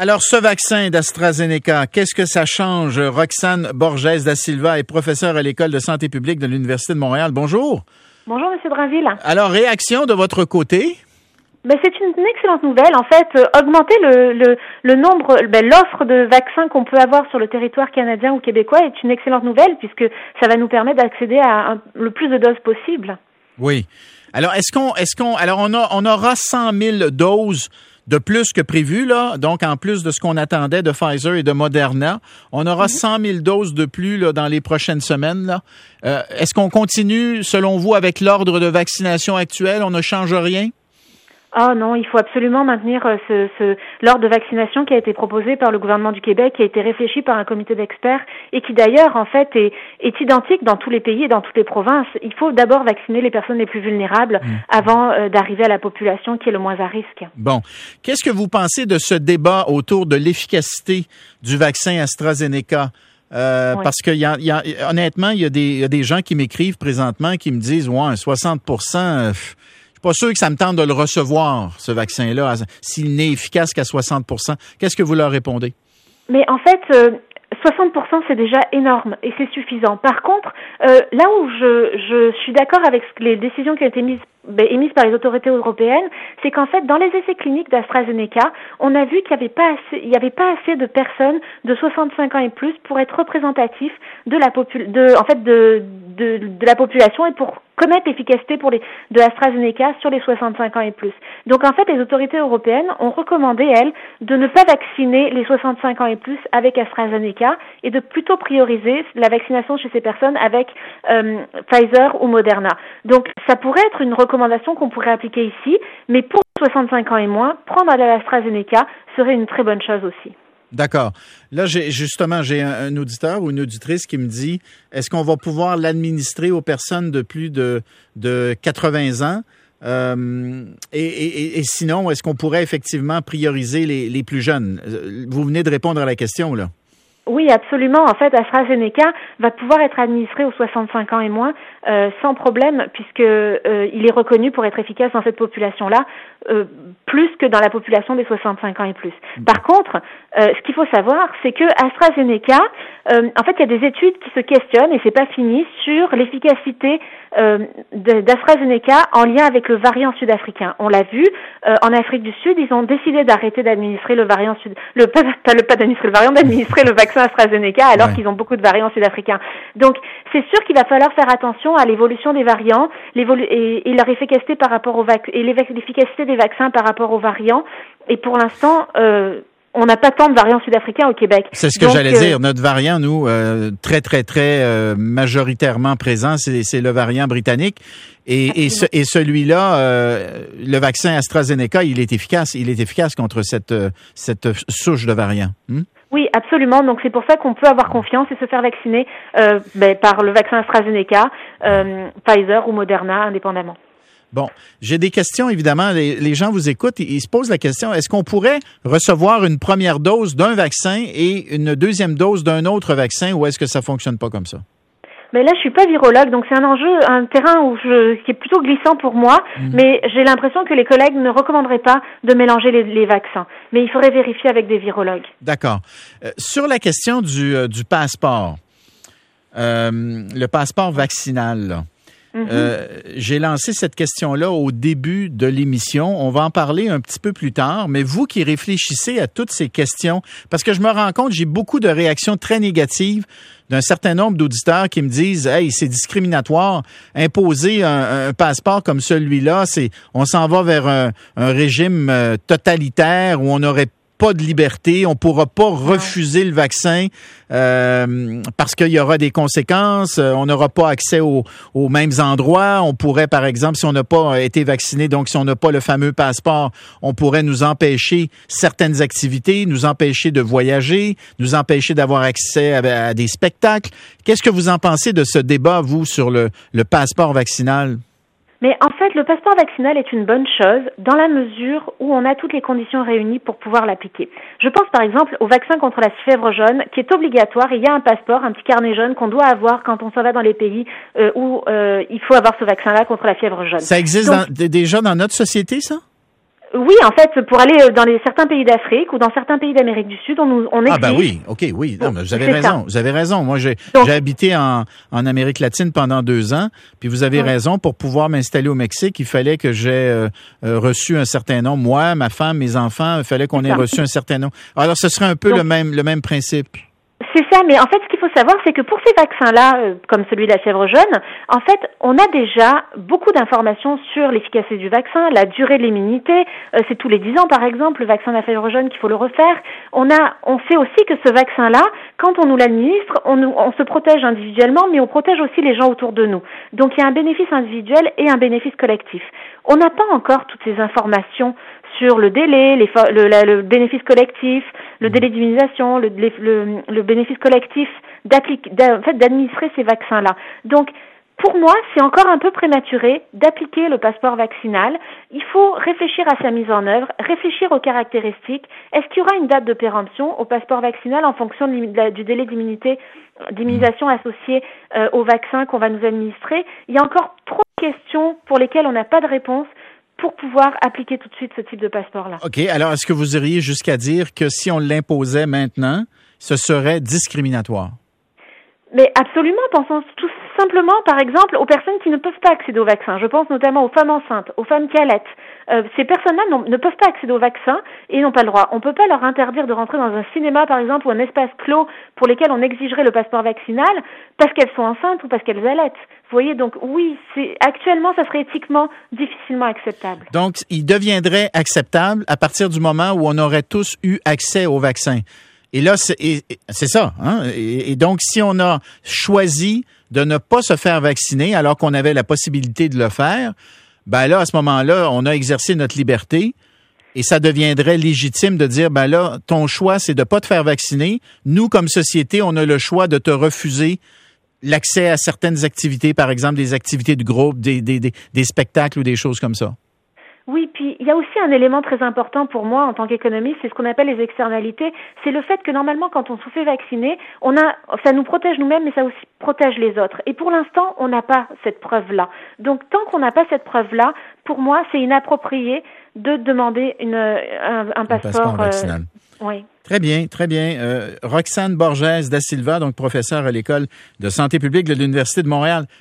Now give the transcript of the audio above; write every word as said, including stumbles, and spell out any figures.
Alors, ce vaccin d'AstraZeneca, qu'est-ce que ça change? Roxane Borges da Silva est professeure à l'École de santé publique de l'Université de Montréal. Bonjour. Bonjour, M. Drainville. Alors, réaction de votre côté? Ben, c'est une, une excellente nouvelle. En fait, euh, augmenter le, le, le nombre, ben, l'offre de vaccins qu'on peut avoir sur le territoire canadien ou québécois est une excellente nouvelle puisque ça va nous permettre d'accéder à un, le plus de doses possible. Oui. Alors, est-ce qu'on, est-ce qu'on, alors on a, on aura cent mille doses de plus que prévu, là, donc en plus de ce qu'on attendait de Pfizer et de Moderna, on aura mm-hmm. cent mille doses de plus là, dans les prochaines semaines. Là. Euh, est-ce qu'on continue, selon vous, avec l'ordre de vaccination actuel? On ne change rien? Ah non, il faut absolument maintenir ce, ce l'ordre de vaccination qui a été proposé par le gouvernement du Québec, qui a été réfléchi par un comité d'experts et qui d'ailleurs en fait est, est identique dans tous les pays et dans toutes les provinces. Il faut d'abord vacciner les personnes les plus vulnérables mmh. avant euh, d'arriver à la population qui est le moins à risque. Bon, qu'est-ce que vous pensez de ce débat autour de l'efficacité du vaccin AstraZeneca? Euh, oui. Parce que y a, y a, honnêtement, il y a des, il y a des gens qui m'écrivent présentement qui me disent ouais, soixante pour cent. Euh, Pas sûr que ça me tente de le recevoir, ce vaccin-là, s'il n'est efficace qu'à soixante pour cent. Qu'est-ce que vous leur répondez? Mais en fait, euh, soixante pour cent, c'est déjà énorme et c'est suffisant. Par contre, euh, là où je, je suis d'accord avec les décisions qui ont été mises, ben, émises par les autorités européennes, c'est qu'en fait, dans les essais cliniques d'AstraZeneca, on a vu qu'il n'y avait pas assez, il y avait pas assez de personnes de soixante-cinq ans et plus pour être représentatifs de la popul- de, en fait, de, de, de la population et pour connaître l'efficacité pour les, de AstraZeneca sur les soixante-cinq ans et plus. Donc, en fait, les autorités européennes ont recommandé, elles, de ne pas vacciner les soixante-cinq ans et plus avec AstraZeneca et de plutôt prioriser la vaccination chez ces personnes avec euh, Pfizer ou Moderna. Donc, ça pourrait être une recommandation qu'on pourrait appliquer ici, mais pour soixante-cinq ans et moins, prendre de l'AstraZeneca serait une très bonne chose aussi. D'accord. Là, j'ai justement, j'ai un, un auditeur ou une auditrice qui me dit, est-ce qu'on va pouvoir l'administrer aux personnes de plus de, de quatre-vingts ans? Euh, et, et, et sinon, est-ce qu'on pourrait effectivement prioriser les, les plus jeunes? Vous venez de répondre à la question, là. Oui, absolument. En fait, AstraZeneca va pouvoir être administré aux soixante-cinq ans et moins euh, sans problème, puisque euh, il est reconnu pour être efficace dans cette population-là, euh, plus que dans la population des soixante-cinq ans et plus. Par contre, euh, ce qu'il faut savoir, c'est que AstraZeneca, euh, en fait, il y a des études qui se questionnent, et c'est pas fini, sur l'efficacité euh, d'AstraZeneca en lien avec le variant sud-africain. On l'a vu, euh, en Afrique du Sud, ils ont décidé d'arrêter d'administrer le variant sud, le pas, pas le pas d'administrer le variant, d'administrer le vaccin AstraZeneca alors ouais. qu'ils ont beaucoup de variants sud-africains. Donc, c'est sûr qu'il va falloir faire attention à l'évolution des variants l'évolu- et, et leur efficacité par rapport au vac- et l'efficacité des vaccins par rapport aux variants. Et pour l'instant, euh, on n'a pas tant de variants sud-africains au Québec. C'est ce que Donc, j'allais euh, dire. Notre variant, nous, euh, très, très, très euh, majoritairement présent, c'est, c'est le variant britannique. Et, et, ce, et celui-là, euh, le vaccin AstraZeneca, il est efficace. Il est efficace contre cette, cette souche de variant. Hmm? Oui, absolument. Donc, c'est pour ça qu'on peut avoir confiance et se faire vacciner euh, ben, par le vaccin AstraZeneca, euh, Pfizer ou Moderna, indépendamment. Bon, j'ai des questions, évidemment. Les, les gens vous écoutent, ils, ils se posent la question, est-ce qu'on pourrait recevoir une première dose d'un vaccin et une deuxième dose d'un autre vaccin ou est-ce que ça fonctionne pas comme ça? Mais là, je suis pas virologue, donc c'est un enjeu, un terrain où je, qui est plutôt glissant pour moi, mmh. mais j'ai l'impression que les collègues ne recommanderaient pas de mélanger les, les vaccins. Mais il faudrait vérifier avec des virologues. D'accord. Euh, sur la question du, euh, du passeport, euh, le passeport vaccinal, là, Mm-hmm. Euh, j'ai lancé cette question-là au début de l'émission. On va en parler un petit peu plus tard, mais vous qui réfléchissez à toutes ces questions, parce que je me rends compte, j'ai beaucoup de réactions très négatives d'un certain nombre d'auditeurs qui me disent « Hey, c'est discriminatoire, imposer un, un passeport comme celui-là, c'est on s'en va vers un, un régime euh, totalitaire où on n'aurait pas de liberté, on pourra pas refuser le vaccin euh, parce qu'il y aura des conséquences, on n'aura pas accès aux, aux mêmes endroits, on pourrait par exemple, si on n'a pas été vacciné, donc si on n'a pas le fameux passeport, on pourrait nous empêcher certaines activités, nous empêcher de voyager, nous empêcher d'avoir accès à, à des spectacles. Qu'est-ce que vous en pensez de ce débat, vous, sur le, le passeport vaccinal? Mais en fait, le passeport vaccinal est une bonne chose dans la mesure où on a toutes les conditions réunies pour pouvoir l'appliquer. Je pense par exemple au vaccin contre la fièvre jaune qui est obligatoire. Il y a un passeport, un petit carnet jaune qu'on doit avoir quand on s'en va dans les pays euh, où euh, il faut avoir ce vaccin-là contre la fièvre jaune. Ça existe Donc, dans, déjà dans notre société, ça? Oui, en fait, pour aller dans les, certains pays d'Afrique ou dans certains pays d'Amérique du Sud, on nous on exige. Ah ben oui, ok, oui. Non, mais vous avez C'est raison. ça. Vous avez raison. Moi, j'ai Donc, j'ai habité en, en Amérique latine pendant deux ans. Puis vous avez oui. raison. Pour pouvoir m'installer au Mexique, il fallait que j'ai euh, euh, reçu un certain nombre. Moi, ma femme, mes enfants, il fallait qu'on ait ça. reçu un certain nombre. Alors, ce serait un peu Donc, le même le même principe. C'est ça, mais en fait, ce qu'il faut savoir, c'est que pour ces vaccins-là, euh, comme celui de la fièvre jaune, en fait, on a déjà beaucoup d'informations sur l'efficacité du vaccin, la durée de l'immunité. Euh, c'est tous les dix ans, par exemple, le vaccin de la fièvre jaune qu'il faut le refaire. On a, on sait aussi que ce vaccin-là, quand on nous l'administre, on, nous, on se protège individuellement, mais on protège aussi les gens autour de nous. Donc, il y a un bénéfice individuel et un bénéfice collectif. On n'a pas encore toutes ces informations sur le délai, les, le, la, le bénéfice collectif, le délai d'immunisation, le, le, le bénéfice collectif d'appliquer, en fait, d'administrer ces vaccins-là. Donc, pour moi, c'est encore un peu prématuré d'appliquer le passeport vaccinal. Il faut réfléchir à sa mise en œuvre, réfléchir aux caractéristiques. Est-ce qu'il y aura une date de péremption au passeport vaccinal en fonction de, de, du délai d'immunité, d'immunisation associé euh, au vaccin qu'on va nous administrer? Il y a encore trop de questions pour lesquelles on n'a pas de réponse pour pouvoir appliquer tout de suite ce type de passeport-là. OK. Alors, est-ce que vous iriez jusqu'à dire que si on l'imposait maintenant, ce serait discriminatoire? Mais absolument. Pensons tout simplement, par exemple, aux personnes qui ne peuvent pas accéder au vaccin. Je pense notamment aux femmes enceintes, aux femmes qui allaitent. Euh, ces personnes-là ne peuvent pas accéder au vaccin et n'ont pas le droit. On ne peut pas leur interdire de rentrer dans un cinéma, par exemple, ou un espace clos pour lesquels on exigerait le passeport vaccinal parce qu'elles sont enceintes ou parce qu'elles allaitent. Vous voyez, donc oui, c'est actuellement, ça serait éthiquement difficilement acceptable. Donc, il deviendrait acceptable à partir du moment où on aurait tous eu accès au vaccin. Et là, c'est, et, c'est ça. Hein? Et, et donc, si on a choisi de ne pas se faire vacciner alors qu'on avait la possibilité de le faire, ben là, à ce moment-là, on a exercé notre liberté et ça deviendrait légitime de dire, ben là, ton choix, c'est de pas te faire vacciner. Nous, comme société, on a le choix de te refuser l'accès à certaines activités, par exemple des activités de groupe, des, des, des, des spectacles ou des choses comme ça. Oui, puis il y a aussi un élément très important pour moi en tant qu'économiste, c'est ce qu'on appelle les externalités. C'est le fait que normalement, quand on se fait vacciner, on a, ça nous protège nous-mêmes, mais ça aussi protège les autres. Et pour l'instant, on n'a pas cette preuve-là. Donc, tant qu'on n'a pas cette preuve-là, pour moi, c'est inapproprié de demander une, un, un passeport, un passeport vaccinal. Euh, oui. Très bien, très bien. Euh, Roxane Borges da Silva, donc professeure à l'École de santé publique de l'Université de Montréal.